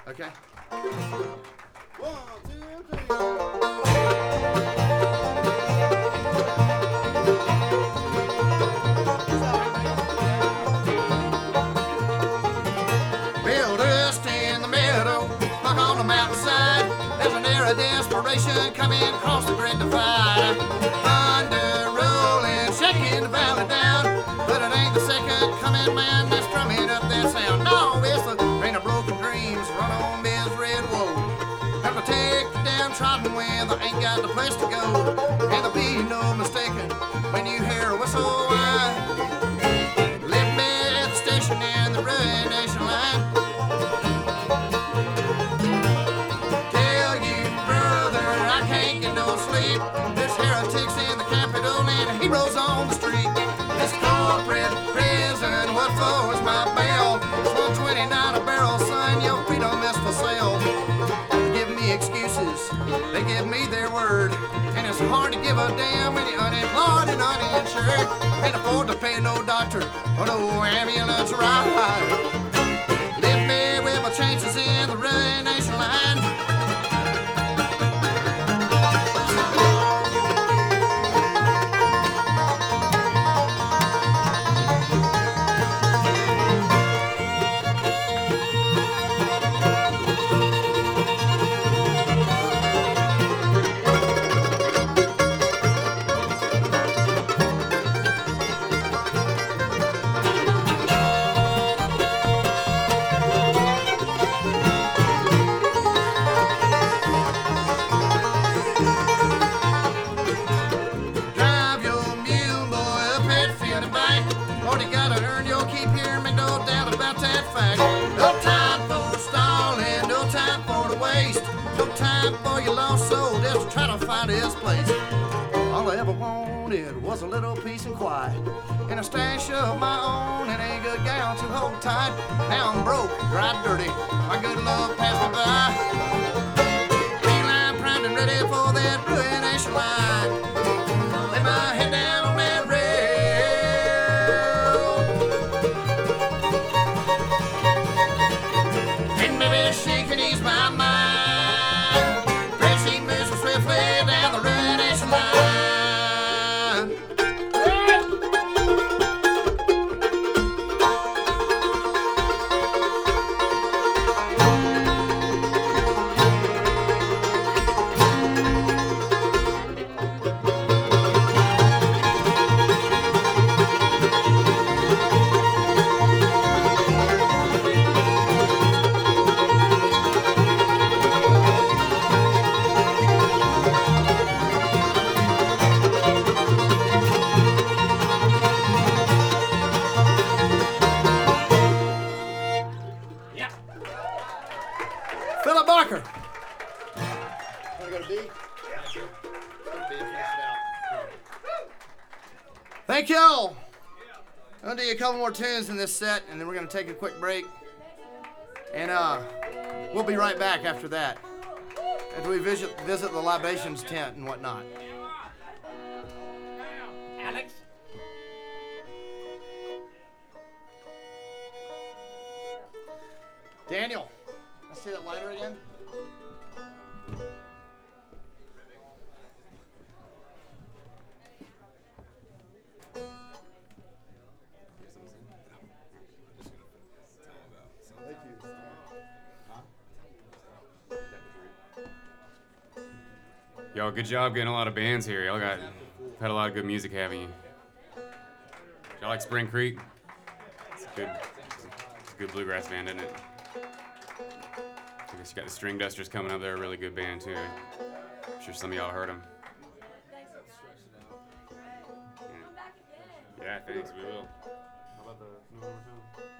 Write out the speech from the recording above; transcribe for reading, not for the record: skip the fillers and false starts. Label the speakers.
Speaker 1: Okay.
Speaker 2: 1, 2, 3.
Speaker 1: Builder, stay in the meadow, look on the mountainside. There's an air of desperation coming across the great divide. Thunder rolling, shaking the valley down, but it ain't the second coming man that's drumming up that sound. No, it's the rain of broken dreams, run on this red road. Have to take the downtrodden when there ain't got the place to go. And there'll be no mistaking when you hear a whistle whine. Leave me at the station in the ruination line. Tell you, brother, I can't get no sleep. This heretic's in the Capitol and heroes on the street. This corporate prison, what for is my bail? It's 129 a barrel, son, your freedom is for sale. Give me excuses, they give me their word. And it's hard to give a damn when you're unemployed and uninsured. Can't afford to pay no doctor or no ambulance ride. Leave me with my chances in the ruination line. Drive your mule, boy, up Hatfield and back. Lord, you gotta earn your keep here, make no doubt about that fact. No time for stalling, no time for the waste. No time for your lost soul just to try to find his place. All I ever wanted was a little peace and quiet, and a stash of my own, and a good gal to hold tight. Now I'm broke, dry, dirty, my good love passed me by. Beeline primed and ready for that ruination line. Lay my head down on that rail. And maybe she can ease my mind. Pray she moves so swiftly down the ruination line. Philip Barker.
Speaker 2: Want to go to B?
Speaker 1: Thank y'all. I'm gonna do you a couple more tunes in this set, and then we're gonna take a quick break. And we'll be right back after that, as we visit the libations tent and whatnot.
Speaker 3: Alex?
Speaker 1: Daniel, let's see that lighter again.
Speaker 2: Thank you.
Speaker 4: Y'all, good job getting a lot of bands here. Y'all had a lot of good music, haven't you? Y'all like Spring Creek? It's a good bluegrass band, isn't it? I guess you got the String Dusters coming up. They're a really good band too. I'm sure some of y'all heard them. Yeah, thanks. We will. How about the